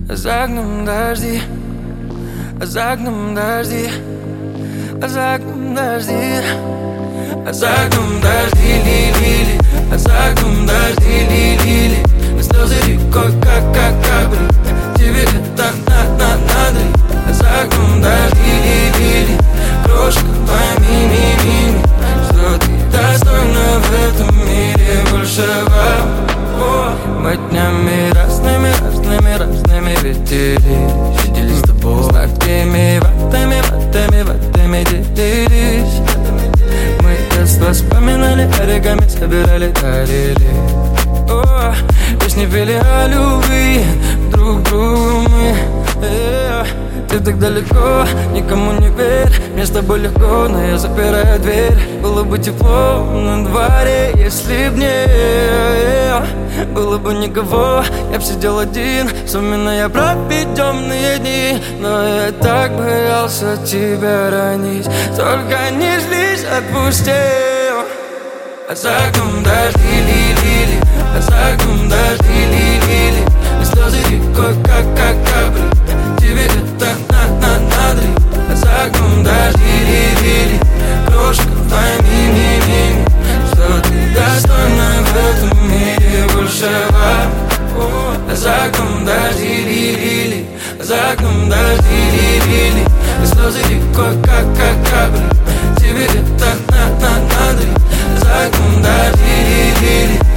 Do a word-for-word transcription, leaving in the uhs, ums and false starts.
За окном дожди, за окном дожди, за окном дожди, за окном дожди, ли-ли-ли, за окном дожди, ли-ли-ли. Слезы рекой, как, как капли, тебе это надо, надо. За окном дожди, ли-ли-ли, крошка, пойми, ми-ми-ми, что ты достойна в этом мире большего. Мы днями разными, разными, разными виделись, виделись с тобой. Знаками, ватами, ватами, ватами делились. Мы детство вспоминали, оригами собирали, дарили. О, песни пели о любви друг другу мы. Э, Ты так далеко, никому не верь. Мне с тобой легко, но я запираю дверь. Было бы тепло на дворе, если б не было бы никого, я б сидел один, вспоминая про темные дни. Но я так боялся тебя ранить, только не злись, отпусти. А за окном дожди, ли-ли-ли, а за окном дожди, ли-ли-ли. И слезы рекой, как, как капли, тебе это надо, надо. А за окном дожди, ли-ли-ли, крошка, пойми, ми-ми, что ты достойна в этом мире большего. А за окном дожди, ли-ли-ли, за окном дожди, ли-ли-ли. И слезы рекой, как, как капли, тебе это надо, надо. За окном дожди, ли-ли-ли.